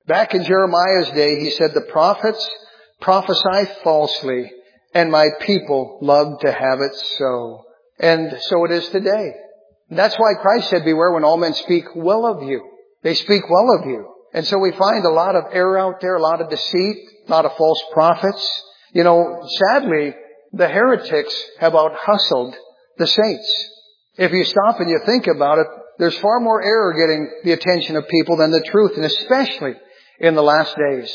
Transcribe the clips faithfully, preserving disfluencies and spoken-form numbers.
Back in Jeremiah's day, he said, the prophets prophesy falsely, and my people love to have it so. And so it is today. And that's why Christ said, beware when all men speak well of you. They speak well of you. And so we find a lot of error out there, a lot of deceit, a lot of false prophets. You know, sadly, the heretics have out-hustled the saints. If you stop and you think about it, there's far more error getting the attention of people than the truth, and especially in the last days.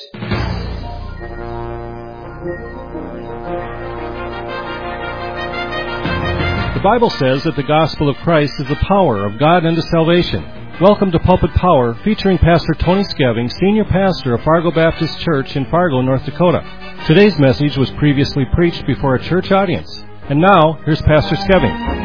The Bible says that the gospel of Christ is the power of God unto salvation. Welcome to Pulpit Power, featuring Pastor Tony Skeving, Senior Pastor of Fargo Baptist Church in Fargo, North Dakota. Today's message was previously preached before a church audience. And now, here's Pastor Skeving.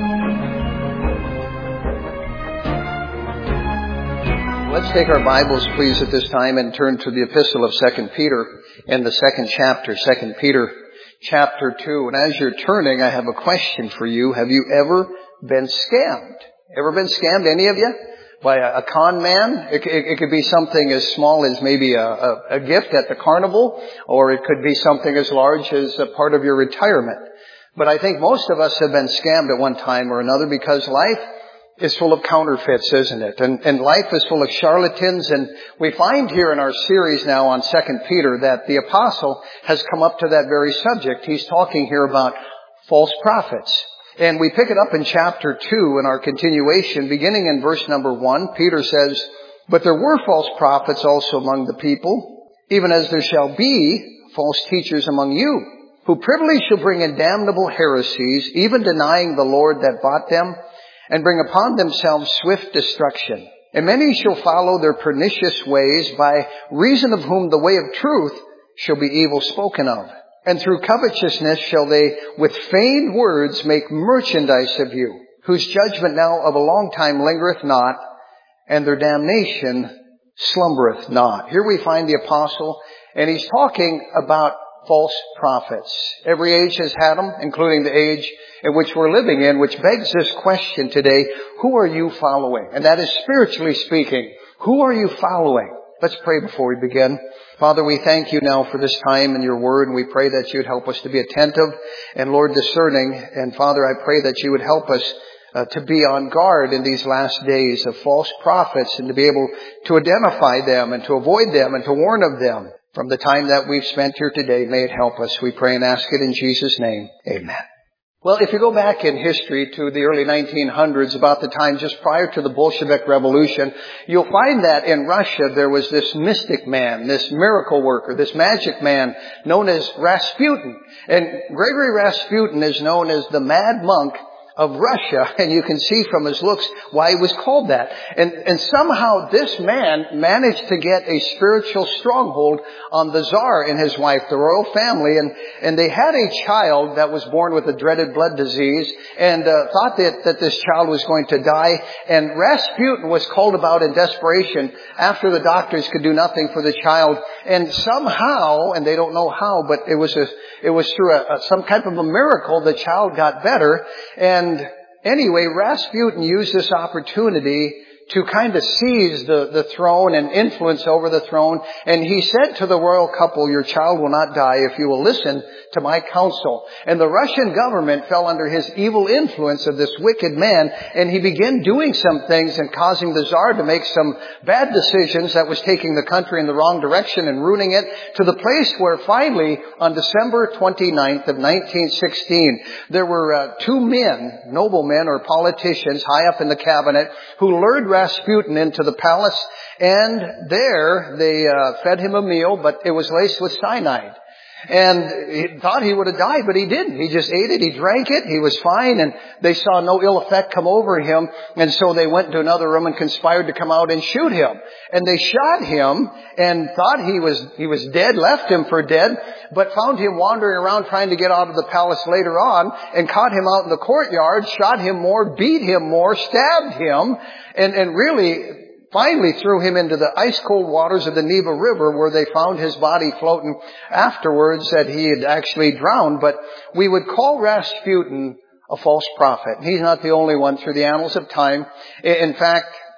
Let's take our Bibles, please, at this time and turn to the epistle of Second Peter in the second chapter, Second Peter chapter two. And as you're turning, I have a question for you. Have you ever been scammed? Ever been scammed, any of you? By a, a con man? It, it, it could be something as small as maybe a, a, a gift at the carnival, or it could be something as large as a part of your retirement. But I think most of us have been scammed at one time or another, because life is full of counterfeits, isn't it? And, and life is full of charlatans. And we find here in our series now on Second Peter that the apostle has come up to that very subject. He's talking here about false prophets. And we pick it up in chapter two in our continuation, beginning in verse number one. Peter says, but there were false prophets also among the people, even as there shall be false teachers among you, who privily shall bring in damnable heresies, even denying the Lord that bought them, and bring upon themselves swift destruction. And many shall follow their pernicious ways, by reason of whom the way of truth shall be evil spoken of. And through covetousness shall they with feigned words make merchandise of you, whose judgment now of a long time lingereth not, and their damnation slumbereth not. Here we find the apostle, and he's talking about false prophets. Every age has had them, including the age in which we're living in, which begs this question today: who are you following? And that is spiritually speaking. Who are you following? Let's pray before we begin. Father, we thank you now for this time in your word, and we pray that you would help us to be attentive and, Lord, discerning. And Father, I pray that you would help us uh, to be on guard in these last days of false prophets, and to be able to identify them and to avoid them and to warn of them. From the time that we've spent here today, may it help us. We pray and ask it in Jesus' name. Amen. Well, if you go back in history to the early nineteen hundreds, about the time just prior to the Bolshevik Revolution, you'll find that in Russia there was this mystic man, this miracle worker, this magic man known as Rasputin. And Gregory Rasputin is known as the Mad Monk of Russia, and you can see from his looks why he was called that. And, and somehow this man managed to get a spiritual stronghold on the Tsar and his wife, the royal family, and, and they had a child that was born with a dreaded blood disease, and uh, thought that, that this child was going to die. And Rasputin was called about in desperation after the doctors could do nothing for the child. And somehow, and they don't know how, but it was a, it was through a, a, some type of a miracle, the child got better. And And anyway, Rasputin used this opportunity to kind of seize the, the throne and influence over the throne. And he said to the royal couple, your child will not die if you will listen to my counsel. And the Russian government fell under his evil influence of this wicked man. And he began doing some things and causing the Tsar to make some bad decisions that was taking the country in the wrong direction and ruining it, to the place where finally on December twenty-ninth of nineteen sixteen, there were uh, two men, noblemen or politicians high up in the cabinet, who lured Rasputin into the palace, and there they uh, fed him a meal, but it was laced with cyanide. And he thought he would have died, but he didn't. He just ate it, he drank it, he was fine, and they saw no ill effect come over him. And so they went into another room and conspired to come out and shoot him. And they shot him and thought he was he was dead, left him for dead, but found him wandering around trying to get out of the palace later on, and caught him out in the courtyard, shot him more, beat him more, stabbed him, and, and really finally threw him into the ice-cold waters of the Neva River, where they found his body floating afterwards, that he had actually drowned. But we would call Rasputin a false prophet. He's not the only one through the annals of time. In fact,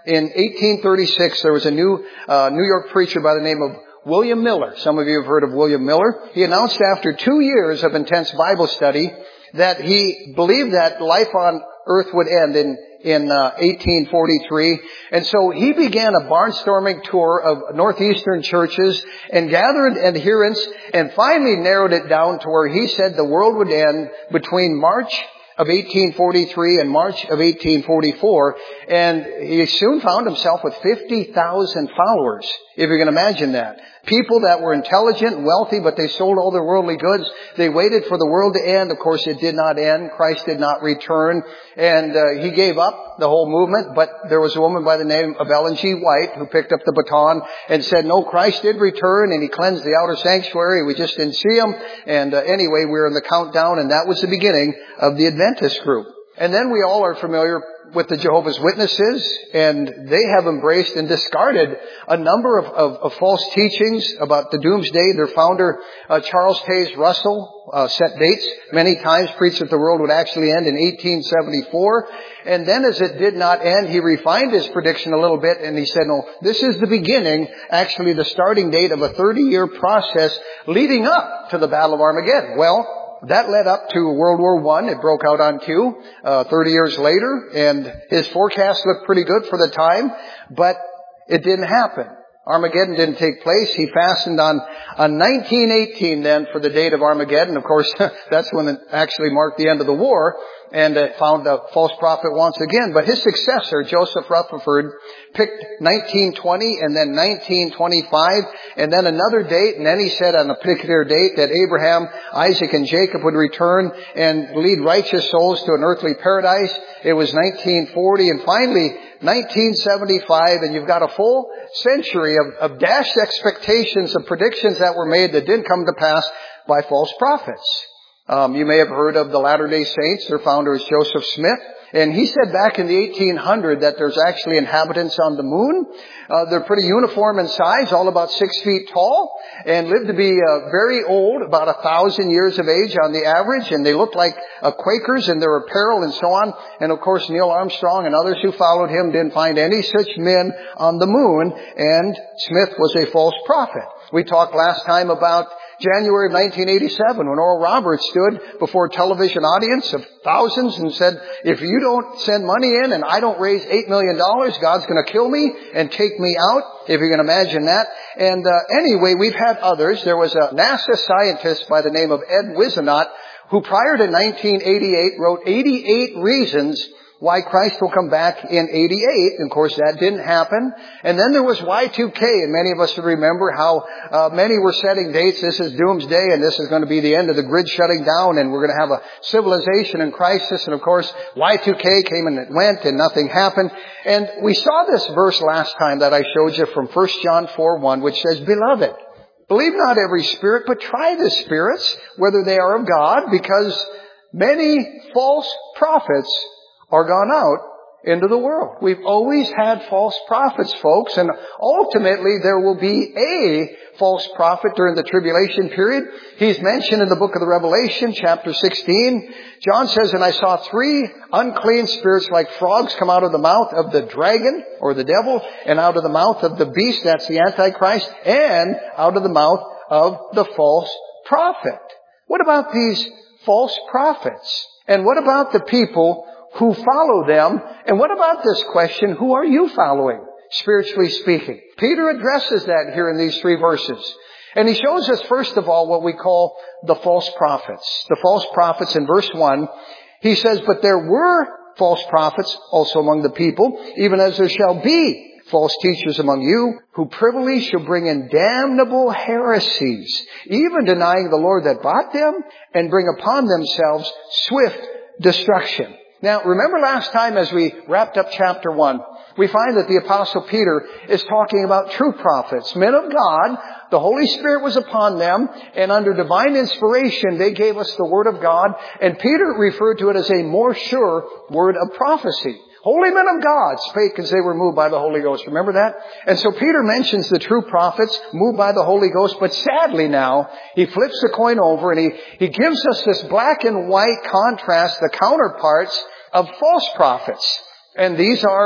in eighteen thirty-six, there was a new uh, New York preacher by the name of William Miller. Some of you have heard of William Miller. He announced after two years of intense Bible study that he believed that life on earth would end in in uh, eighteen forty-three. And so he began a barnstorming tour of northeastern churches and gathered adherents and finally narrowed it down to where he said the world would end between March of eighteen forty-three and March of eighteen forty-four. And he soon found himself with fifty thousand followers, if you can imagine that. People that were intelligent and wealthy, but they sold all their worldly goods. They waited for the world to end. Of course, it did not end. Christ did not return. And uh, he gave up the whole movement. But there was a woman by the name of Ellen G. White who picked up the baton and said, no, Christ did return, and he cleansed the outer sanctuary. We just didn't see him. And uh, anyway, we were in the countdown, and that was the beginning of the Adventist group. And then we all are familiar with the Jehovah's Witnesses, and they have embraced and discarded a number of, of, of false teachings about the doomsday. Their founder, uh, Charles Taze Russell, uh, set dates many times, preached that the world would actually end in eighteen seventy-four. And then as it did not end, he refined his prediction a little bit, and he said, no, this is the beginning, actually the starting date of a thirty-year process leading up to the Battle of Armageddon. Well, that led up to World War One. It broke out on cue uh, thirty years later, and his forecast looked pretty good for the time, but it didn't happen. Armageddon didn't take place. He fastened on, on nineteen eighteen then for the date of Armageddon. Of course, that's when it actually marked the end of the war, and uh, found a false prophet once again. But his successor, Joseph Rutherford, picked nineteen twenty and then nineteen twenty-five and then another date. And then he said on a particular date that Abraham, Isaac, and Jacob would return and lead righteous souls to an earthly paradise. It was nineteen forty and finally nineteen seventy-five, and you've got a full century of, of dashed expectations of predictions that were made that didn't come to pass by false prophets. Um, you may have heard of the Latter-day Saints. Their founder is Joseph Smith. And he said back in the eighteen hundred that there's actually inhabitants on the moon. Uh, they're pretty uniform in size, all about six feet tall, and lived to be uh, very old, about a thousand years of age on the average. And they looked like uh, Quakers in their apparel and so on. And of course, Neil Armstrong and others who followed him didn't find any such men on the moon. And Smith was a false prophet. We talked last time about January of nineteen eighty-seven, when Oral Roberts stood before a television audience of thousands and said, if you don't send money in and I don't raise eight million dollars, God's going to kill me and take me out, if you can imagine that. And uh, anyway, we've had others. There was a NASA scientist by the name of Ed Wisenot who prior to nineteen eighty-eight wrote eighty-eight reasons why Christ will come back in eighty-eight. And of course, that didn't happen. And then there was Y two K, and many of us remember how uh, many were setting dates. This is doomsday, and this is going to be the end of the grid shutting down, and we're going to have a civilization in crisis. And of course, Y two K came and it went, and nothing happened. And we saw this verse last time that I showed you from First John four one, which says, Beloved, believe not every spirit, but try the spirits, whether they are of God, because many false prophets are gone out into the world. We've always had false prophets, folks, and ultimately there will be a false prophet during the tribulation period. He's mentioned in the book of the Revelation, chapter sixteen. John says, and I saw three unclean spirits like frogs come out of the mouth of the dragon, or the devil, and out of the mouth of the beast, that's the Antichrist, and out of the mouth of the false prophet. What about these false prophets? And what about the people who follow them? And what about this question, who are you following, spiritually speaking? Peter addresses that here in these three verses. And he shows us, first of all, what we call the false prophets. The false prophets in verse one, he says, but there were false prophets also among the people, even as there shall be false teachers among you, who privily shall bring in damnable heresies, even denying the Lord that bought them, and bring upon themselves swift destruction. Now, remember last time as we wrapped up chapter one, we find that the Apostle Peter is talking about true prophets, men of God. The Holy Spirit was upon them, and under divine inspiration, they gave us the Word of God, and Peter referred to it as a more sure word of prophecy. Holy men of God spake as they were moved by the Holy Ghost. Remember that? And so Peter mentions the true prophets moved by the Holy Ghost, but sadly now, he flips the coin over and he, he gives us this black and white contrast, the counterparts of false prophets. And these are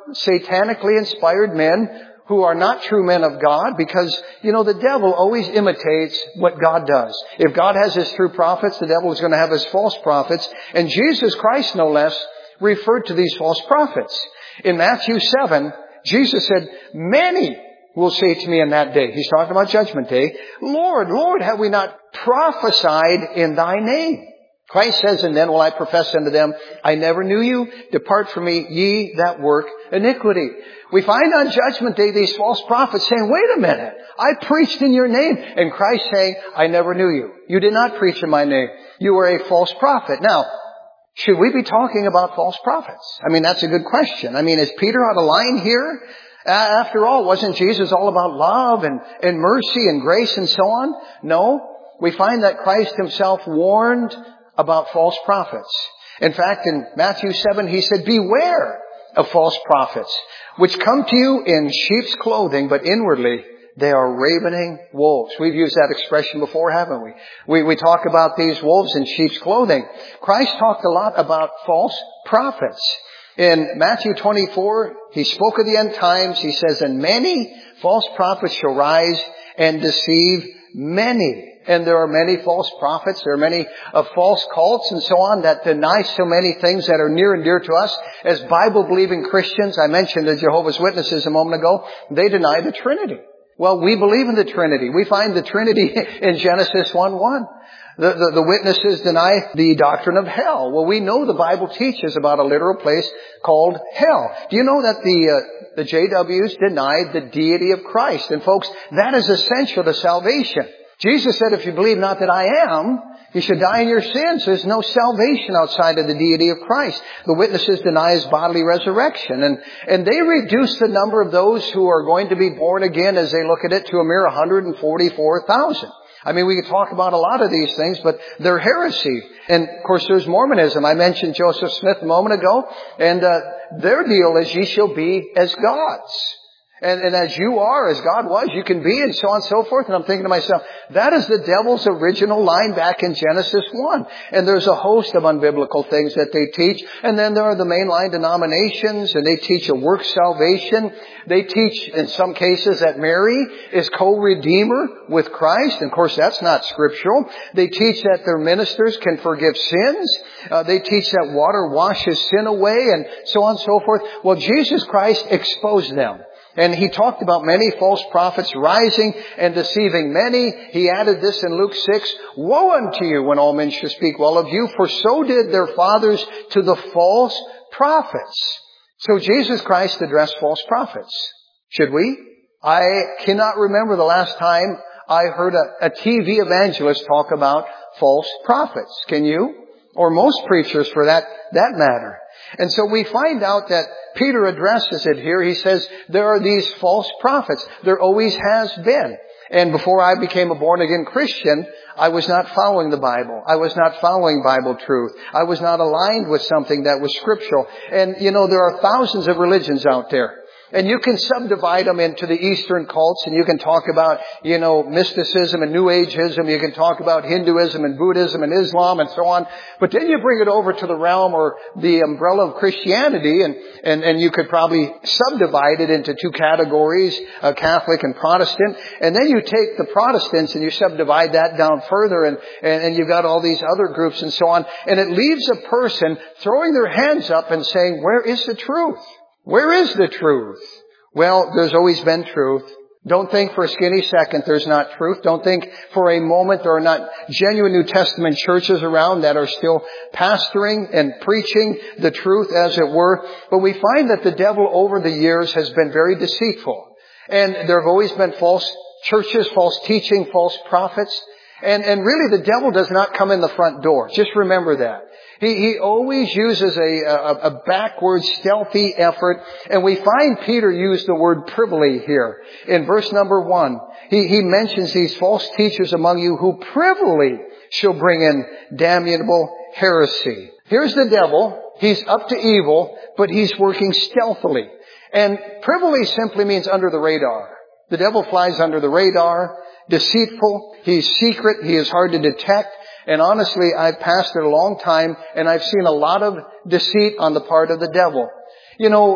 satanically inspired men who are not true men of God, because, you know, the devil always imitates what God does. If God has His true prophets, the devil is going to have His false prophets. And Jesus Christ, no less, referred to these false prophets. In Matthew seven, Jesus said, many will say to me in that day, He's talking about Judgment Day, Lord, Lord, have we not prophesied in Thy name? Christ says, and then will I profess unto them, I never knew you. Depart from me, ye that work iniquity. We find on Judgment Day these false prophets saying, wait a minute, I preached in your name. And Christ saying, I never knew you. You did not preach in my name. You were a false prophet. Now, should we be talking about false prophets? I mean, that's a good question. I mean, is Peter out of line here? Uh, after all, wasn't Jesus all about love and, and mercy and grace and so on? No. We find that Christ Himself warned about false prophets. In fact, in Matthew seven, He said, beware of false prophets, which come to you in sheep's clothing, but inwardly they are ravening wolves. We've used that expression before, haven't we? We, we talk about these wolves in sheep's clothing. Christ talked a lot about false prophets. In Matthew twenty-four, He spoke of the end times. He says, and many false prophets shall rise and deceive many. And there are many false prophets. There are many uh, false cults and so on that deny so many things that are near and dear to us. As Bible-believing Christians, I mentioned the Jehovah's Witnesses a moment ago, they deny the Trinity. Well, we believe in the Trinity. We find the Trinity in Genesis one one. The, the, the witnesses deny the doctrine of hell. Well, we know the Bible teaches about a literal place called hell. Do you know that the uh, the J Ws denied the deity of Christ? And folks, that is essential to salvation. Jesus said, if you believe not that I am, you should die in your sins. There's no salvation outside of the deity of Christ. The witnesses deny His bodily resurrection. And, and they reduce the number of those who are going to be born again, as they look at it, to a mere one hundred forty-four thousand. I mean, we could talk about a lot of these things, but they're heresy. And, of course, there's Mormonism. I mentioned Joseph Smith a moment ago. And uh, their deal is, ye shall be as gods. And, and as you are, as God was, you can be, and so on and so forth. And I'm thinking to myself, that is the devil's original line back in Genesis one. And there's a host of unbiblical things that they teach. And then there are the mainline denominations, and they teach a work salvation. They teach, in some cases, that Mary is co-redeemer with Christ. And of course, that's not scriptural. They teach that their ministers can forgive sins. Uh, they teach that water washes sin away, and so on and so forth. Well, Jesus Christ exposed them. And He talked about many false prophets rising and deceiving many. He added this in Luke six, woe unto you when all men shall speak well of you, for so did their fathers to the false prophets. So Jesus Christ addressed false prophets. Should we? I cannot remember the last time I heard a, a T V evangelist talk about false prophets. Can you? Or most preachers for that, that matter. And so we find out that Peter addresses it here. He says, there are these false prophets. There always has been. And before I became a born-again Christian, I was not following the Bible. I was not following Bible truth. I was not aligned with something that was scriptural. And, you know, there are thousands of religions out there. And you can subdivide them into the Eastern cults, and you can talk about, you know, mysticism and New Ageism. You can talk about Hinduism and Buddhism and Islam and so on. But then you bring it over to the realm or the umbrella of Christianity, and, and, and you could probably subdivide it into two categories, uh, Catholic and Protestant. And then you take the Protestants and you subdivide that down further, and, and, and you've got all these other groups and so on. And it leaves a person throwing their hands up and saying, where is the truth? Where is the truth? Well, there's always been truth. Don't think for a skinny second there's not truth. Don't think for a moment there are not genuine New Testament churches around that are still pastoring and preaching the truth, as it were. But we find that the devil over the years has been very deceitful. And there have always been false churches, false teaching, false prophets. And, and really the devil does not come in the front door. Just remember that. He, he always uses a, a, a backward, stealthy effort. And we find Peter use the word privily here. In verse number one, he, he mentions these false teachers among you who privily shall bring in damnable heresy. Here's the devil. He's up to evil, but he's working stealthily. And privily simply means under the radar. The devil flies under the radar, deceitful. He's secret. He is hard to detect. And honestly, I've pastored a long time, and I've seen a lot of deceit on the part of the devil. You know,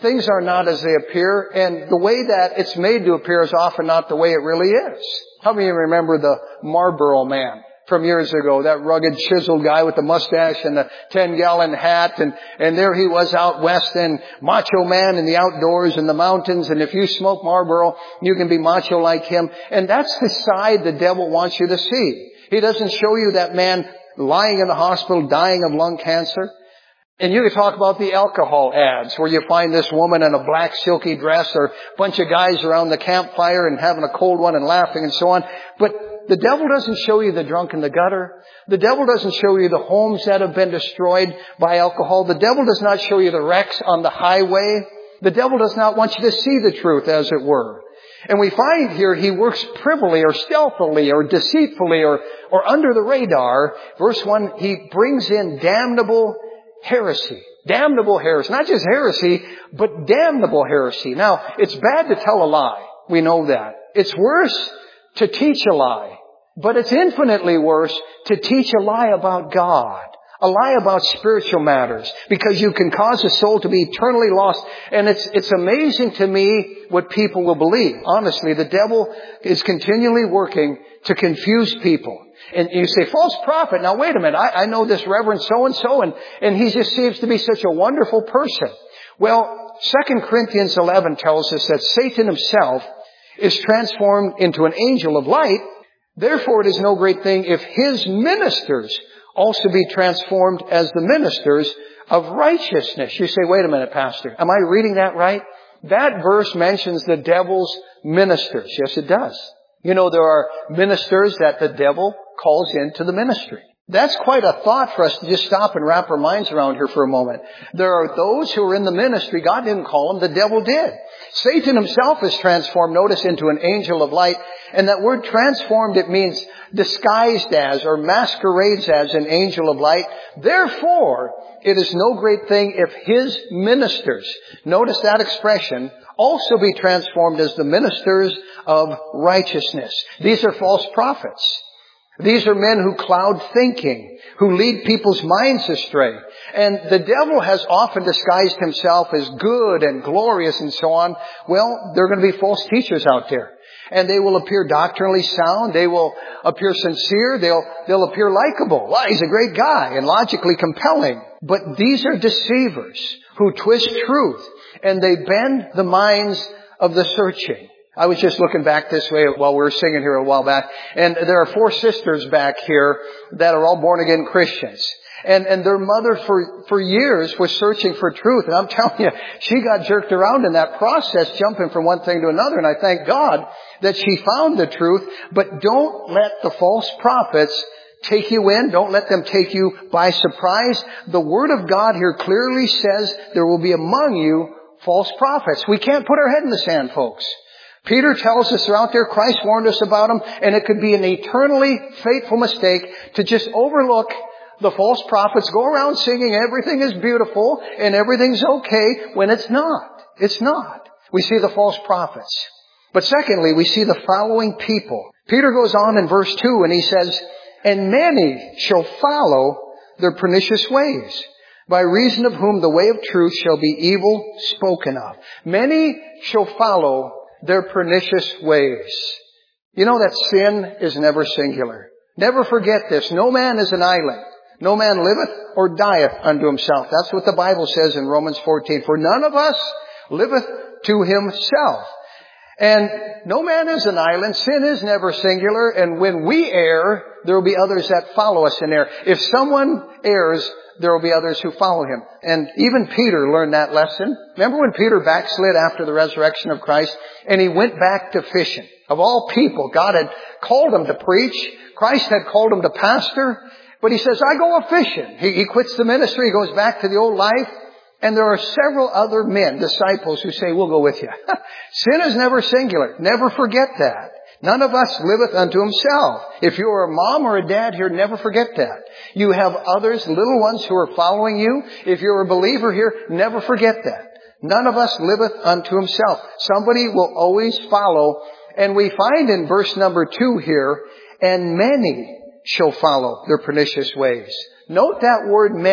things are not as they appear, and the way that it's made to appear is often not the way it really is. How many of you remember the Marlboro Man from years ago? That rugged, chiseled guy with the mustache and the ten-gallon hat, and, and there he was out west, and macho man in the outdoors and the mountains, and if you smoke Marlboro, you can be macho like him. And that's the side the devil wants you to see. He doesn't show you that man lying in the hospital, dying of lung cancer. And you can talk about the alcohol ads where you find this woman in a black silky dress or a bunch of guys around the campfire and having a cold one and laughing and so on. But the devil doesn't show you the drunk in the gutter. The devil doesn't show you the homes that have been destroyed by alcohol. The devil does not show you the wrecks on the highway. The devil does not want you to see the truth, as it were. And we find here he works privily or stealthily or deceitfully or, or under the radar. Verse one, he brings in damnable heresy. Damnable heresy. Not just heresy, but damnable heresy. Now, it's bad to tell a lie. We know that. It's worse to teach a lie. But it's infinitely worse to teach a lie about God. A lie about spiritual matters. Because you can cause a soul to be eternally lost. And it's, it's amazing to me what people will believe. Honestly, the devil is continually working to confuse people. And you say, false prophet. Now wait a minute. I, I know this Reverend so-and-so and, and he just seems to be such a wonderful person. Well, Second Corinthians eleven tells us that Satan himself is transformed into an angel of light. Therefore, it is no great thing if his ministers also be transformed as the ministers of righteousness. You say, wait a minute, Pastor. Am I reading that right? That verse mentions the devil's ministers. Yes, it does. You know, there are ministers that the devil calls into the ministry. That's quite a thought for us to just stop and wrap our minds around here for a moment. There are those who are in the ministry. God didn't call them. The devil did. Satan himself is transformed, notice, into an angel of light. And that word transformed, it means disguised as or masquerades as an angel of light. Therefore, it is no great thing if his ministers, notice that expression, also be transformed as the ministers of righteousness. These are false prophets. These are men who cloud thinking, who lead people's minds astray. And the devil has often disguised himself as good and glorious and so on. Well, there are going to be false teachers out there. And they will appear doctrinally sound. They will appear sincere. They'll, they'll appear likable. Well, he's a great guy and logically compelling. But these are deceivers who twist truth and they bend the minds of the searching. I was just looking back this way while we were singing here a while back. And there are four sisters back here that are all born again Christians. And, and their mother for, for years was searching for truth. And I'm telling you, she got jerked around in that process, jumping from one thing to another. And I thank God that she found the truth. But don't let the false prophets take you in. Don't let them take you by surprise. The Word of God here clearly says there will be among you false prophets. We can't put our head in the sand, folks. Peter tells us they're out there. Christ warned us about them. And it could be an eternally fateful mistake to just overlook the false prophets, go around singing everything is beautiful and everything's okay when it's not. It's not. We see the false prophets. But secondly, we see the following people. Peter goes on in verse two and he says, and many shall follow their pernicious ways, by reason of whom the way of truth shall be evil spoken of. Many shall follow their pernicious ways. You know that sin is never singular. Never forget this. No man is an island. No man liveth or dieth unto himself. That's what the Bible says in Romans fourteen. For none of us liveth to himself. And no man is an island. Sin is never singular. And when we err, there will be others that follow us in error. If someone errs, there will be others who follow him. And even Peter learned that lesson. Remember when Peter backslid after the resurrection of Christ and he went back to fishing? Of all people, God had called him to preach. Christ had called him to pastor. But he says, I go a-fishing. He, he quits the ministry. He goes back to the old life. And there are several other men, disciples, who say, we'll go with you. Sin is never singular. Never forget that. None of us liveth unto himself. If you're a mom or a dad here, never forget that. You have others, little ones, who are following you. If you're a believer here, never forget that. None of us liveth unto himself. Somebody will always follow. And we find in verse number two here, and many shall follow their pernicious ways. Note that word many.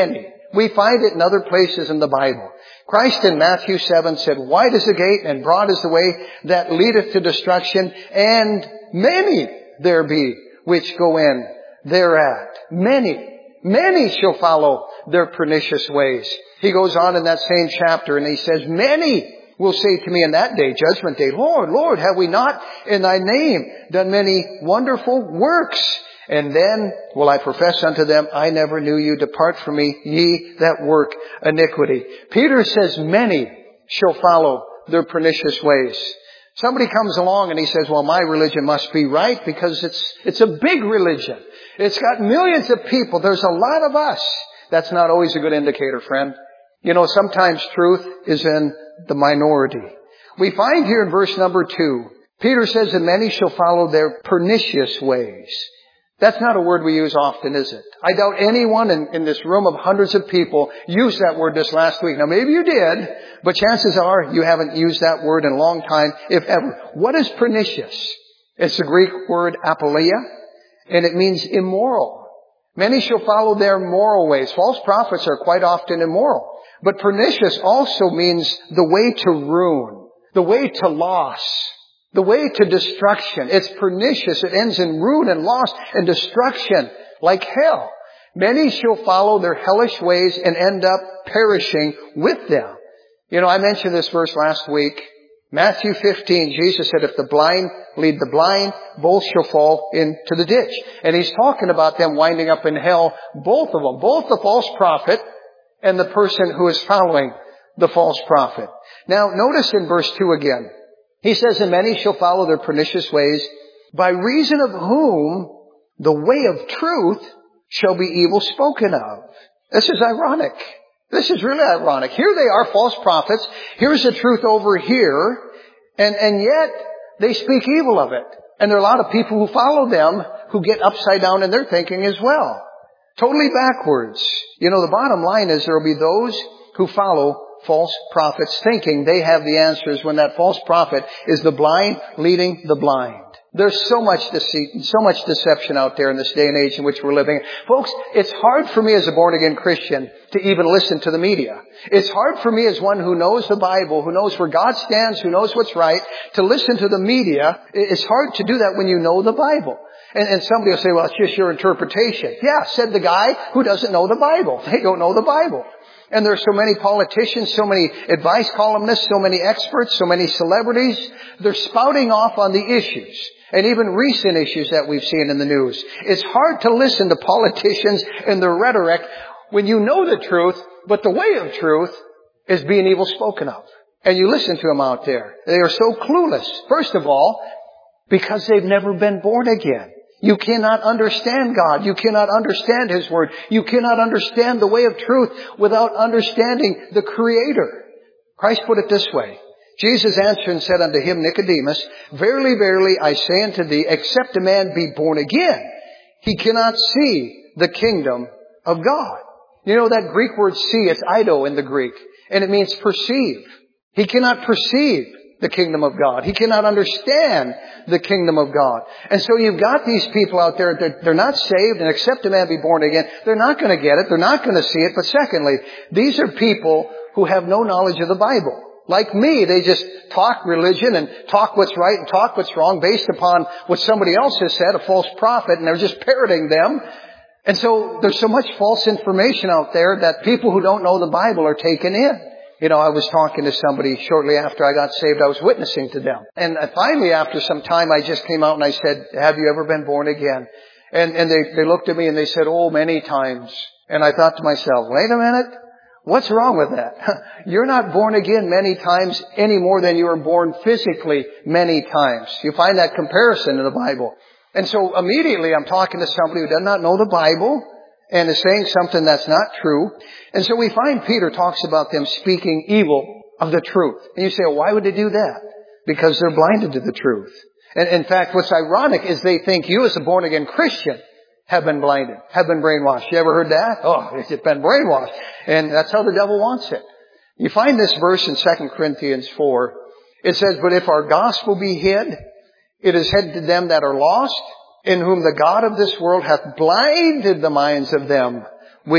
We find it in other places in the Bible. Christ in Matthew seven said, "Wide is the gate and broad is the way that leadeth to destruction, and many there be which go in thereat." Many, many shall follow their pernicious ways. He goes on in that same chapter and he says, "Many will say to me in that day, judgment day, Lord, Lord, have we not in thy name done many wonderful works? And then will I profess unto them, I never knew you. Depart from me, ye that work iniquity." Peter says many shall follow their pernicious ways. Somebody comes along and he says, "Well, my religion must be right because it's, it's a big religion. It's got millions of people. There's a lot of us." That's not always a good indicator, friend. You know, sometimes truth is in the minority. We find here in verse number two, Peter says that many shall follow their pernicious ways. That's not a word we use often, is it? I doubt anyone in, in this room of hundreds of people used that word this last week. Now maybe you did, but chances are you haven't used that word in a long time, if ever. What is pernicious? It's the Greek word apoleia, and it means immoral. Many shall follow their moral ways. False prophets are quite often immoral. But pernicious also means the way to ruin, the way to loss, the way to destruction. It's pernicious. It ends in ruin and loss and destruction, like hell. Many shall follow their hellish ways and end up perishing with them. You know, I mentioned this verse last week. Matthew fifteen, Jesus said, "If the blind lead the blind, both shall fall into the ditch." And he's talking about them winding up in hell, both of them, both the false prophet and the person who is following the false prophet. Now, notice in verse two again. He says, "And many shall follow their pernicious ways, by reason of whom the way of truth shall be evil spoken of." This is ironic. This is really ironic. Here they are, false prophets. Here's the truth over here. And, and yet they speak evil of it. And there are a lot of people who follow them who get upside down in their thinking as well. Totally backwards. You know, the bottom line is there will be those who follow false prophets thinking they have the answers when that false prophet is the blind leading the blind. There's so much deceit and so much deception out there in this day and age in which we're living. Folks, it's hard for me as a born-again Christian to even listen to the media. It's hard for me as one who knows the Bible, who knows where God stands, who knows what's right, to listen to the media. It's hard to do that when you know the Bible. And, and somebody will say, "Well, it's just your interpretation." Yeah, said the guy who doesn't know the Bible. They don't know the Bible. And there are so many politicians, so many advice columnists, so many experts, so many celebrities. They're spouting off on the issues, and even recent issues that we've seen in the news. It's hard to listen to politicians and their rhetoric when you know the truth, but the way of truth is being evil spoken of. And you listen to them out there. They are so clueless. First of all, because they've never been born again. You cannot understand God. You cannot understand His Word. You cannot understand the way of truth without understanding the Creator. Christ put it this way. Jesus answered and said unto him, Nicodemus, "Verily, verily, I say unto thee, except a man be born again, he cannot see the kingdom of God." You know that Greek word see, it's eido in the Greek, and it means perceive. He cannot perceive the kingdom of God. He cannot understand the kingdom of God. And so you've got these people out there that they're not saved, and except a man be born again, they're not going to get it. They're not going to see it. But secondly, these are people who have no knowledge of the Bible. Like me, they just talk religion and talk what's right and talk what's wrong based upon what somebody else has said, a false prophet, and they're just parroting them. And so there's so much false information out there that people who don't know the Bible are taken in. You know, I was talking to somebody shortly after I got saved. I was witnessing to them. And finally, after some time, I just came out and I said, "Have you ever been born again?" And, and they, they looked at me and they said, "Oh, many times." And I thought to myself, wait a minute. What's wrong with that? You're not born again many times any more than you were born physically many times. You find that comparison in the Bible. And so immediately I'm talking to somebody who does not know the Bible and is saying something that's not true. And so we find Peter talks about them speaking evil of the truth. And you say, well, why would they do that? Because they're blinded to the truth. And in fact, what's ironic is they think you as a born-again Christian have been blinded, have been brainwashed. You ever heard that? Oh, it's been brainwashed. And that's how the devil wants it. You find this verse in Second Corinthians four. It says, "But if our gospel be hid, it is hid to them that are lost, in whom the God of this world hath blinded the minds of them which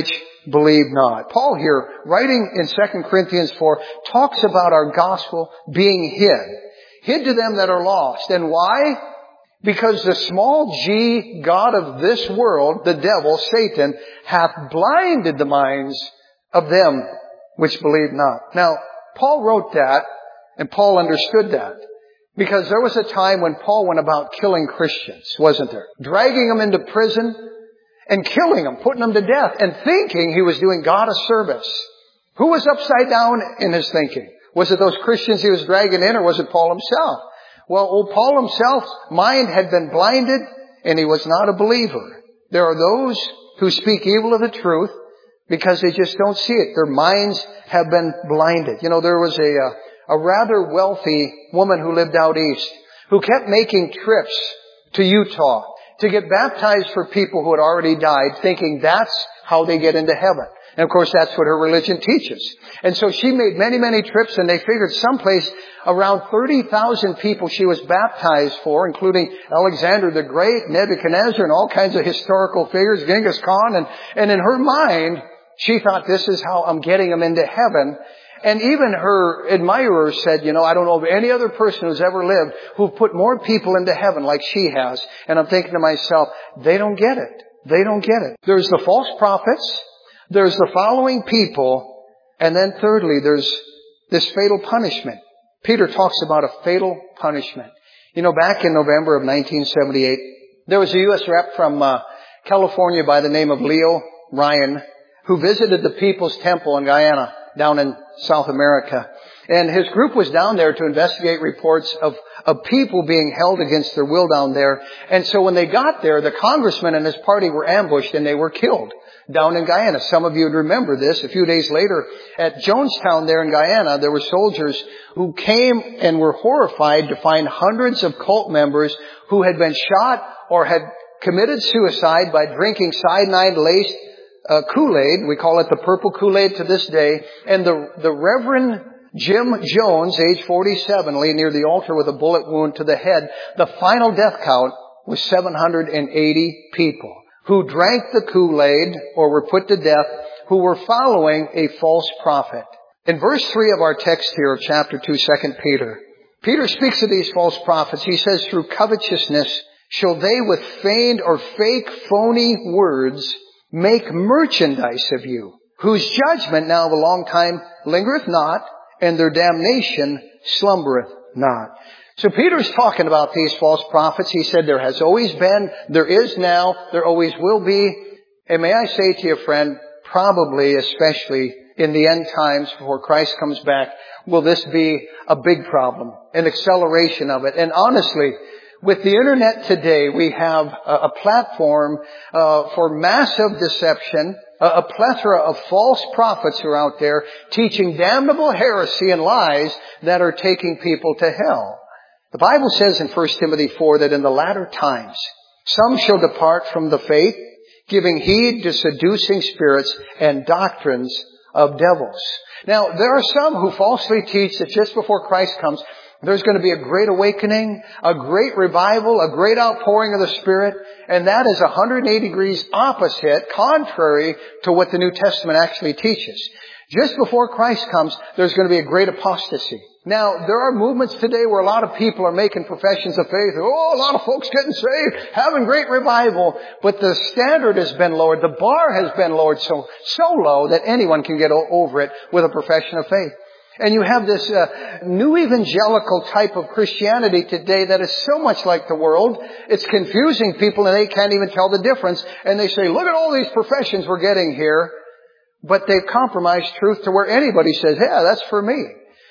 believe not. Paul here, writing in Second Corinthians four, talks about our gospel being hid. Hid to them that are lost. And why? Because the small g god of this world, the devil, Satan, hath blinded the minds of them which believe not. Now, Paul wrote that, and Paul understood that. Because there was a time when Paul went about killing Christians, wasn't there? Dragging them into prison and killing them, putting them to death, and thinking he was doing God a service. Who was upside down in his thinking? Was it those Christians he was dragging in, or was it Paul himself? Well, old Paul himself's mind had been blinded, and he was not a believer. There are those who speak evil of the truth because they just don't see it. Their minds have been blinded. You know, there was a, a, a rather wealthy woman who lived out east who kept making trips to Utah to get baptized for people who had already died, thinking that's how they get into heaven. And of course, that's what her religion teaches. And so she made many, many trips, and they figured someplace around thirty thousand people she was baptized for, including Alexander the Great, Nebuchadnezzar, and all kinds of historical figures, Genghis Khan. And, and in her mind, she thought, this is how I'm getting them into heaven. And even her admirers said, you know, I don't know of any other person who's ever lived who put more people into heaven like she has. And I'm thinking to myself, they don't get it. They don't get it. There's the false prophets. There's the following people. And then thirdly, there's this fatal punishment. Peter talks about a fatal punishment. You know, back in November of nineteen seventy-eight, there was a U S rep from uh, California by the name of Leo Ryan who visited the People's Temple in Guyana, down in South America. And his group was down there to investigate reports of, of people being held against their will down there. And so when they got there, the congressman and his party were ambushed and they were killed down in Guyana. Some of you would remember this. A few days later at Jonestown there in Guyana, there were soldiers who came and were horrified to find hundreds of cult members who had been shot or had committed suicide by drinking cyanide-laced Uh, Kool-Aid. We call it the purple Kool-Aid to this day. And the, the Reverend Jim Jones, age forty-seven, lay near the altar with a bullet wound to the head. The final death count was seven hundred eighty people who drank the Kool-Aid or were put to death, who were following a false prophet. In verse three of our text here of chapter two, Second Peter, Peter speaks of these false prophets. He says, through covetousness shall they with feigned or fake phony words make merchandise of you, whose judgment now of a long time lingereth not, and their damnation slumbereth not. So Peter's talking about these false prophets. He said there has always been, there is now, there always will be. And may I say to you, friend, probably, especially in the end times before Christ comes back, will this be a big problem, an acceleration of it. And honestly, with the internet today, we have a platform uh, for massive deception, a plethora of false prophets who are out there teaching damnable heresy and lies that are taking people to hell. The Bible says in First Timothy four that in the latter times, some shall depart from the faith, giving heed to seducing spirits and doctrines of devils. Now, there are some who falsely teach that just before Christ comes, there's going to be a great awakening, a great revival, a great outpouring of the Spirit, and that is one hundred eighty degrees opposite, contrary to what the New Testament actually teaches. Just before Christ comes, there's going to be a great apostasy. Now, there are movements today where a lot of people are making professions of faith. Oh, a lot of folks getting saved, having great revival, but the standard has been lowered. The bar has been lowered so, so low that anyone can get over it with a profession of faith. And you have this uh, new evangelical type of Christianity today that is so much like the world. It's confusing people and they can't even tell the difference. And they say, look at all these professions we're getting here. But they've compromised truth to where anybody says, yeah, that's for me.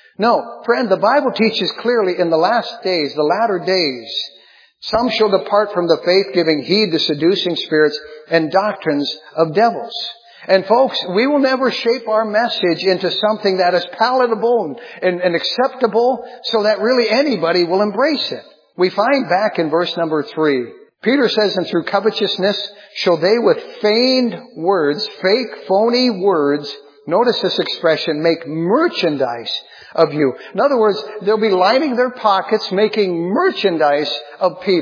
No, friend, the Bible teaches clearly in the last days, the latter days, some shall depart from the faith, giving heed to seducing spirits and doctrines of devils. And folks, we will never shape our message into something that is palatable and, and, and acceptable so that really anybody will embrace it. We find back in verse number three, Peter says, and through covetousness shall they with feigned words, fake, phony words, notice this expression, make merchandise of you. In other words, they'll be lining their pockets, making merchandise of people.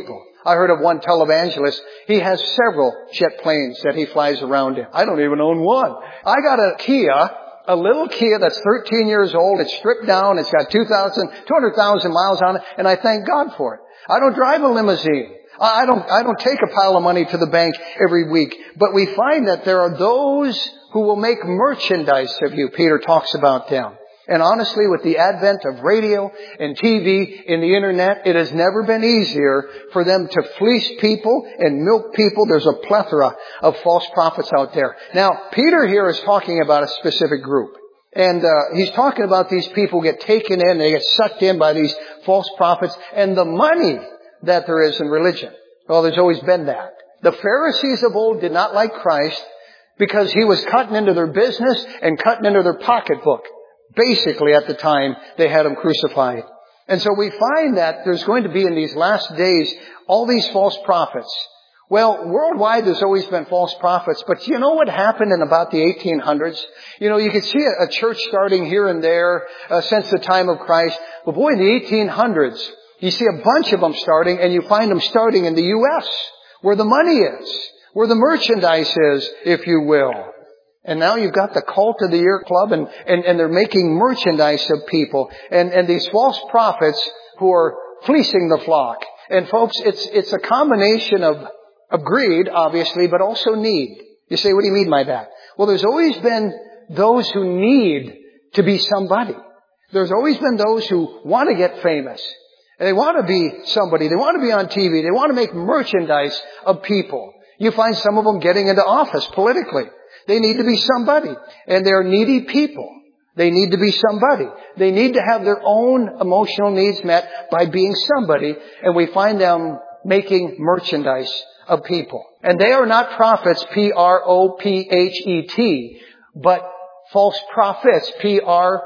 I heard of one televangelist. He has several jet planes that he flies around in. I don't even own one. I got a Kia, a little Kia that's thirteen years old. It's stripped down. It's got two hundred thousand miles on it, and I thank God for it. I don't drive a limousine. I don't, I don't take a pile of money to the bank every week. But we find that there are those who will make merchandise of you. Peter talks about them. And honestly, with the advent of radio and T V and the internet, it has never been easier for them to fleece people and milk people. There's a plethora of false prophets out there. Now, Peter here is talking about a specific group. And uh, he's talking about these people get taken in, they get sucked in by these false prophets, and the money that there is in religion. Well, there's always been that. The Pharisees of old did not like Christ because he was cutting into their business and cutting into their pocketbook. Basically, at the time, they had him crucified. And so we find that there's going to be in these last days all these false prophets. Well, worldwide there's always been false prophets, but you know what happened in about the eighteen hundreds? You know, you could see a, a church starting here and there uh, since the time of Christ. But boy, in the eighteen hundreds, you see a bunch of them starting, and you find them starting in the U S, where the money is, where the merchandise is, if you will. And now you've got the Cult of the Year Club, and, and, and they're making merchandise of people. And, and these false prophets who are fleecing the flock. And folks, it's, it's a combination of, of greed, obviously, but also need. You say, what do you mean by that? Well, there's always been those who need to be somebody. There's always been those who want to get famous. And they want to be somebody. They want to be on T V. They want to make merchandise of people. You find some of them getting into office politically. They need to be somebody. And they're needy people. They need to be somebody. They need to have their own emotional needs met by being somebody. And we find them making merchandise of people. And they are not prophets, P R O P H E T, but false prophets, P R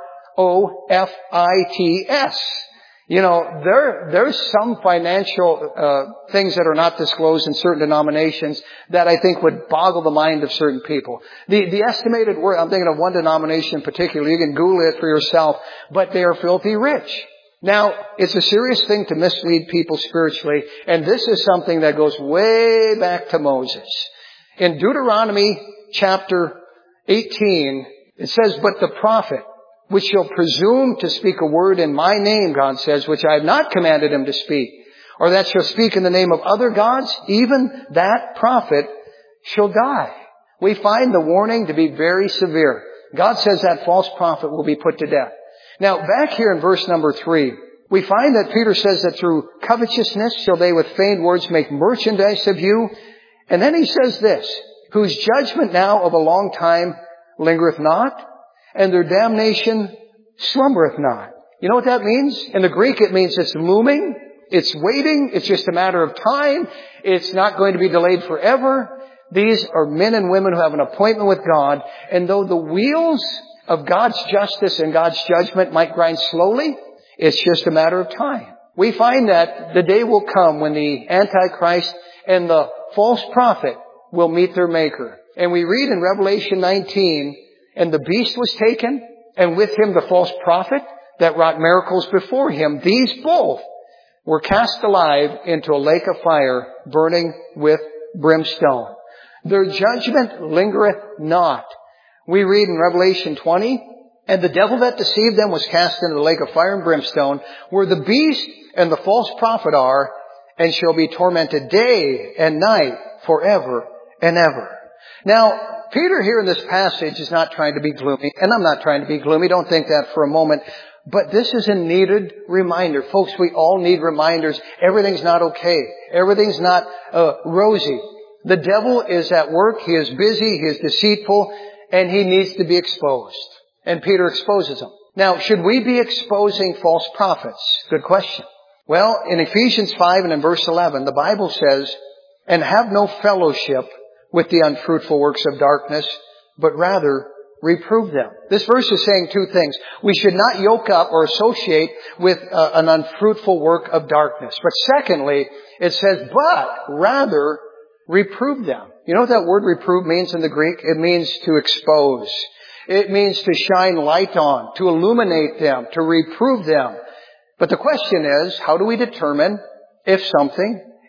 O F I T S. You know, there, there's some financial uh, things that are not disclosed in certain denominations that I think would boggle the mind of certain people. The, the estimated worth, I'm thinking of one denomination in particular, you can Google it for yourself, but they are filthy rich. Now, it's a serious thing to mislead people spiritually, and this is something that goes way back to Moses. In Deuteronomy chapter eighteen, it says, but the prophet, which shall presume to speak a word in my name, God says, which I have not commanded him to speak, or that shall speak in the name of other gods, even that prophet shall die. We find the warning to be very severe. God says that false prophet will be put to death. Now, back here in verse number three, we find that Peter says that through covetousness shall they with feigned words make merchandise of you. And then he says this, whose judgment now of a long time lingereth not, and their damnation slumbereth not. You know what that means? In the Greek, it means it's looming, it's waiting, it's just a matter of time, it's not going to be delayed forever. These are men and women who have an appointment with God, and though the wheels of God's justice and God's judgment might grind slowly, it's just a matter of time. We find that the day will come when the Antichrist and the false prophet will meet their Maker. And we read in Revelation nineteen, and the beast was taken, and with him the false prophet that wrought miracles before him. These both were cast alive into a lake of fire, burning with brimstone. Their judgment lingereth not. We read in Revelation twenty, and the devil that deceived them was cast into the lake of fire and brimstone, where the beast and the false prophet are, and shall be tormented day and night forever and ever. Now, Peter here in this passage is not trying to be gloomy, and I'm not trying to be gloomy. Don't think that for a moment. But this is a needed reminder. Folks, we all need reminders. Everything's not okay. Everything's not uh, rosy. The devil is at work. He is busy. He is deceitful, and he needs to be exposed. And Peter exposes him. Now, should we be exposing false prophets? Good question. Well, in Ephesians five and in verse eleven, the Bible says, and have no fellowship with the unfruitful works of darkness, but rather reprove them. This verse is saying two things. We should not yoke up or associate with uh, an unfruitful work of darkness. But secondly, it says, but rather reprove them. You know what that word reprove means in the Greek? It means to expose. It means to shine light on, to illuminate them, to reprove them. But the question is, how do we determine if something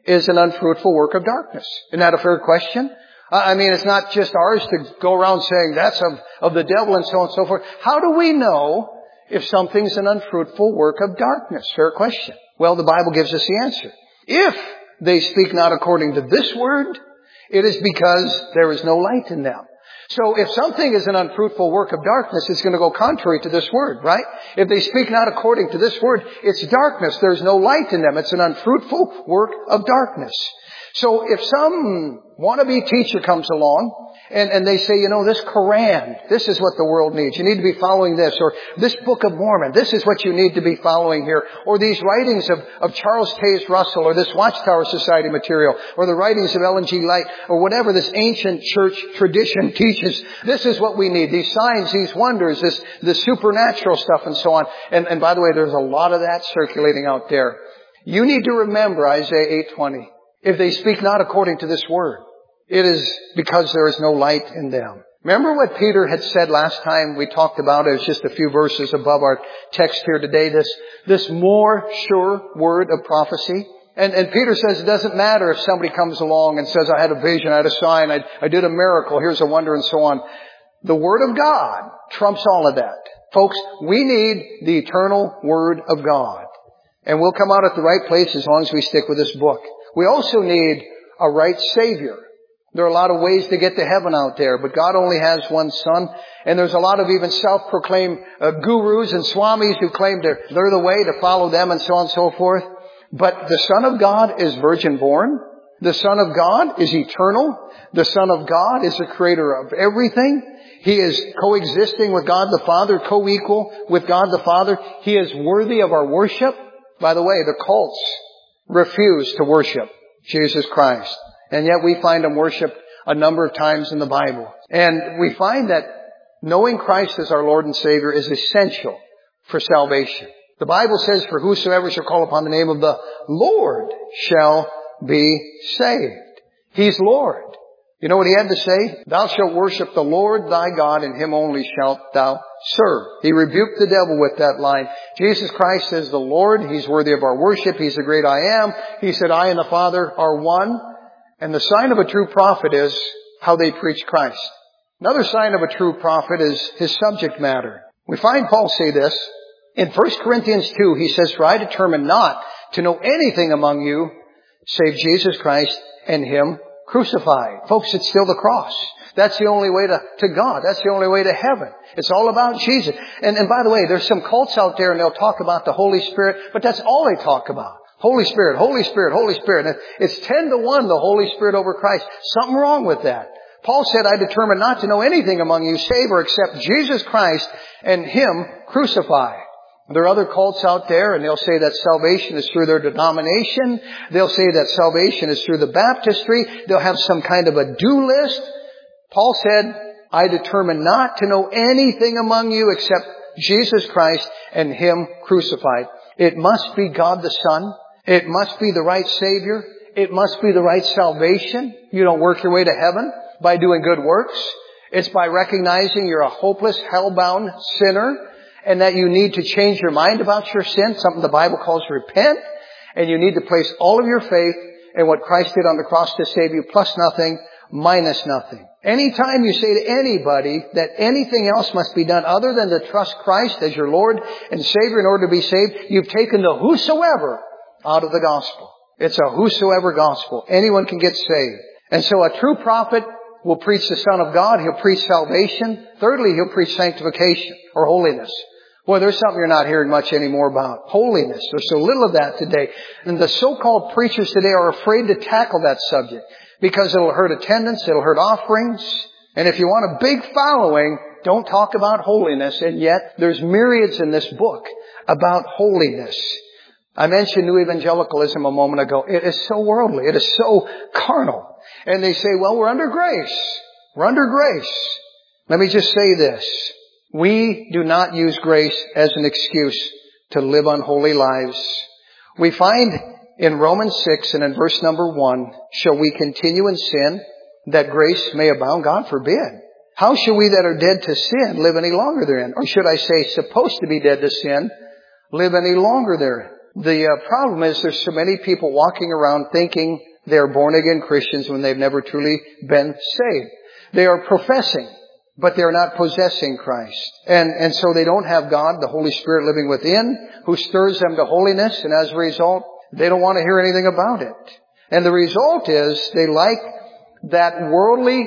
is an unfruitful work of darkness. Isn't that a fair question? I mean, it's not just ours to go around saying that's of, of the devil and so on and so forth. How do we know if something's an unfruitful work of darkness? Fair question. Well, the Bible gives us the answer. If they speak not according to this word, it is because there is no light in them. So if something is an unfruitful work of darkness, it's going to go contrary to this word, right? If they speak not according to this word, it's darkness. There's no light in them. It's an unfruitful work of darkness. So if some wannabe teacher comes along and, and they say, you know, this Quran, this is what the world needs. You need to be following this. Or this Book of Mormon, this is what you need to be following here. Or these writings of, of Charles Taze Russell, or this Watchtower Society material, or the writings of Ellen G. Light, or whatever this ancient church tradition teaches. This is what we need. These signs, these wonders, this, this supernatural stuff and so on. And, and by the way, there's a lot of that circulating out there. You need to remember Isaiah eight twenty. If they speak not according to this word, it is because there is no light in them. Remember what Peter had said last time we talked about? It was just a few verses above our text here today. This, this more sure word of prophecy. And, and Peter says it doesn't matter if somebody comes along and says, I had a vision, I had a sign, I, I did a miracle, here's a wonder and so on. The word of God trumps all of that. Folks, we need the eternal word of God. And we'll come out at the right place as long as we stick with this book. We also need a right Savior. There are a lot of ways to get to heaven out there, but God only has one Son. And there's a lot of even self-proclaimed uh, gurus and swamis who claim they're, they're the way, to follow them and so on and so forth. But the Son of God is virgin born. The Son of God is eternal. The Son of God is the creator of everything. He is coexisting with God the Father, co-equal with God the Father. He is worthy of our worship. By the way, the cults refuse to worship Jesus Christ. And yet we find Him worshipped a number of times in the Bible. And we find that knowing Christ as our Lord and Savior is essential for salvation. The Bible says, for whosoever shall call upon the name of the Lord shall be saved. He's Lord. You know what He had to say? Thou shalt worship the Lord thy God, and Him only shalt thou serve. He rebuked the devil with that line. Jesus Christ is the Lord. He's worthy of our worship. He's the great I am. He said, I and the Father are one. And the sign of a true prophet is how they preach Christ. Another sign of a true prophet is his subject matter. We find Paul say this in First Corinthians two. He says, for I determined not to know anything among you save Jesus Christ and Him crucified. Folks, it's still the cross. That's the only way to, to God. That's the only way to heaven. It's all about Jesus. And, and by the way, there's some cults out there and they'll talk about the Holy Spirit, but that's all they talk about. Holy Spirit, Holy Spirit, Holy Spirit. And it's ten to one the Holy Spirit over Christ. Something wrong with that. Paul said, I determined not to know anything among you save or except Jesus Christ and Him crucified. There are other cults out there, and they'll say that salvation is through their denomination. They'll say that salvation is through the baptistry. They'll have some kind of a do list. Paul said, I determined not to know anything among you except Jesus Christ and Him crucified. It must be God the Son. It must be the right Savior. It must be the right salvation. You don't work your way to heaven by doing good works. It's by recognizing you're a hopeless, hell-bound sinner, and that you need to change your mind about your sin, something the Bible calls repent, and you need to place all of your faith in what Christ did on the cross to save you, plus nothing, minus nothing. Anytime you say to anybody that anything else must be done other than to trust Christ as your Lord and Savior in order to be saved, you've taken the whosoever out of the gospel. It's a whosoever gospel. Anyone can get saved. And so a true prophet will preach the Son of God. He'll preach salvation. Thirdly, he'll preach sanctification or holiness. Boy, there's something you're not hearing much anymore about. Holiness. There's so little of that today. And the so-called preachers today are afraid to tackle that subject because it'll hurt attendance, it'll hurt offerings. And if you want a big following, don't talk about holiness. And yet, there's myriads in this book about holiness. I mentioned New Evangelicalism a moment ago. It is so worldly. It is so carnal. And they say, well, we're under grace. We're under grace. Let me just say this. We do not use grace as an excuse to live unholy lives. We find in Romans six and in verse number one, shall we continue in sin that grace may abound? God forbid. How shall we that are dead to sin live any longer therein? Or should I say, supposed to be dead to sin, live any longer therein? The uh, problem is there's so many people walking around thinking they're born-again Christians when they've never truly been saved. They are professing, but they're not possessing Christ. And, and so they don't have God, the Holy Spirit living within, who stirs them to holiness, and as a result, they don't want to hear anything about it. And the result is they like that worldly,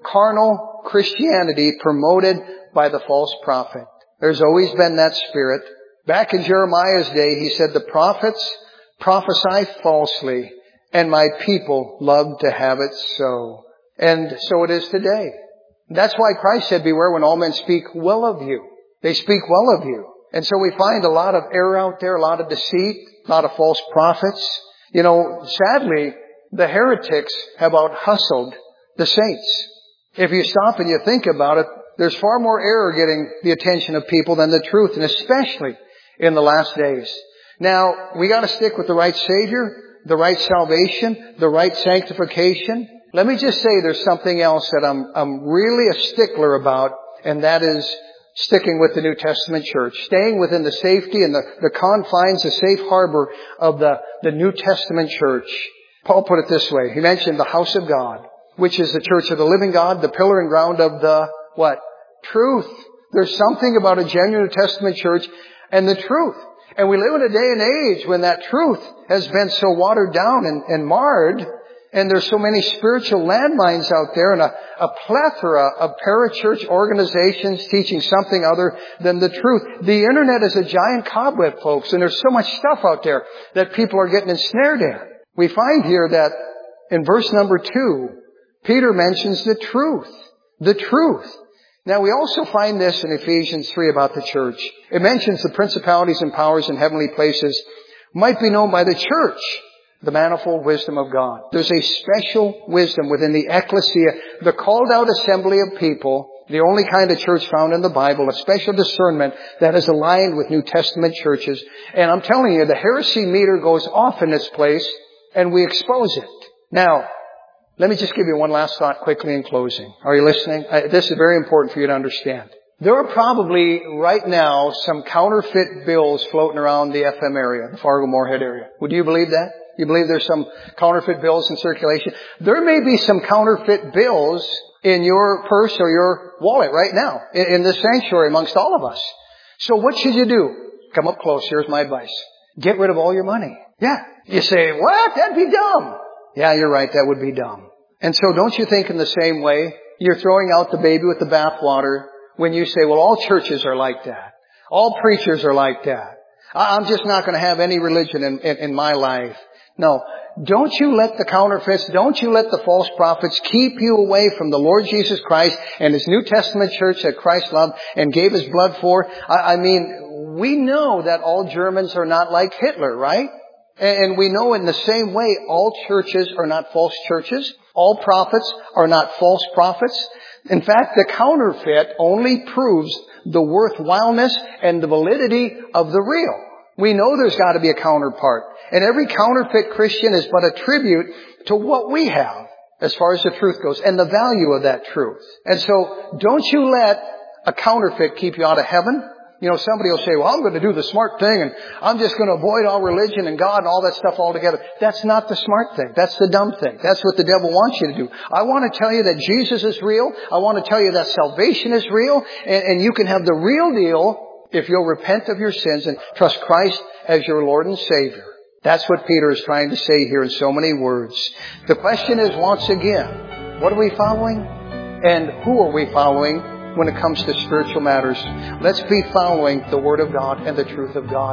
carnal Christianity promoted by the false prophet. There's always been that spirit. Back in Jeremiah's day, he said, the prophets prophesy falsely, and my people love to have it so. And so it is today. That's why Christ said, beware when all men speak well of you. They speak well of you. And so we find a lot of error out there, a lot of deceit, a lot of false prophets. You know, sadly, the heretics have out-hustled the saints. If you stop and you think about it, there's far more error getting the attention of people than the truth, and especially in the last days. Now, we got to stick with the right Savior, the right salvation, the right sanctification. Let me just say there's something else that I'm, I'm really a stickler about, and that is sticking with the New Testament church, staying within the safety and the, the confines, the safe harbor of the, the New Testament church. Paul put it this way. He mentioned the house of God, which is the church of the living God, the pillar and ground of the, what? Truth. There's something about a genuine New Testament church and the truth. And we live in a day and age when that truth has been so watered down and, and marred, and there's so many spiritual landmines out there and a, a plethora of parachurch organizations teaching something other than the truth. The internet is a giant cobweb, folks, and there's so much stuff out there that people are getting ensnared in. We find here that in verse number two, Peter mentions the truth. The truth. Now we also find this in Ephesians three about the church. It mentions the principalities and powers in heavenly places might be known by the church, the manifold wisdom of God. There's a special wisdom within the ecclesia, the called out assembly of people, the only kind of church found in the Bible, a special discernment that is aligned with New Testament churches. And I'm telling you, the heresy meter goes off in this place, and we expose it. Now, let me just give you one last thought quickly in closing. Are you listening? I, this is very important for you to understand. There are probably right now some counterfeit bills floating around the F M area, the Fargo-Moorhead area. Would you believe that? You believe there's some counterfeit bills in circulation? There may be some counterfeit bills in your purse or your wallet right now, in, in this sanctuary amongst all of us. So what should you do? Come up close. Here's my advice. Get rid of all your money. Yeah. You say, what? That'd be dumb. Yeah, you're right. That would be dumb. And so don't you think in the same way, you're throwing out the baby with the bathwater when you say, well, all churches are like that. All preachers are like that. I'm just not going to have any religion in, in, in my life. No. Don't you let the counterfeits, don't you let the false prophets keep you away from the Lord Jesus Christ and His New Testament church that Christ loved and gave His blood for. I, I mean, we know that all Germans are not like Hitler, right? And we know in the same way all churches are not false churches. All prophets are not false prophets. In fact, the counterfeit only proves the worthwhileness and the validity of the real. We know there's got to be a counterpart. And every counterfeit Christian is but a tribute to what we have as far as the truth goes and the value of that truth. And so don't you let a counterfeit keep you out of heaven. You know, somebody will say, well, I'm going to do the smart thing and I'm just going to avoid all religion and God and all that stuff altogether. That's not the smart thing. That's the dumb thing. That's what the devil wants you to do. I want to tell you that Jesus is real. I want to tell you that salvation is real. And, and you can have the real deal if you'll repent of your sins and trust Christ as your Lord and Savior. That's what Peter is trying to say here in so many words. The question is, once again, what are we following? And who are we following? When it comes to spiritual matters, let's be following the Word of God and the truth of God.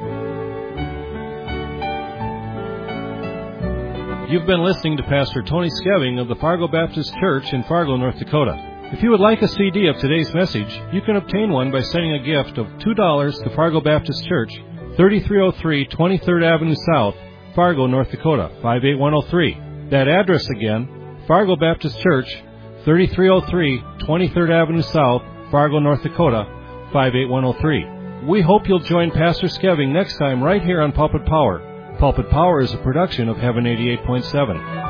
You've been listening to Pastor Tony Skeving of the Fargo Baptist Church in Fargo, North Dakota. If you would like a C D of today's message, you can obtain one by sending a gift of two dollars to Fargo Baptist Church, thirty-three oh three twenty-third Avenue South, Fargo, North Dakota, five eight one oh three. That address again, Fargo Baptist Church, thirty-three oh three twenty-third Avenue South, Fargo, North Dakota, five eight one oh three. We hope you'll join Pastor Skeving next time right here on Pulpit Power. Pulpit Power is a production of Heaven eighty-eight point seven.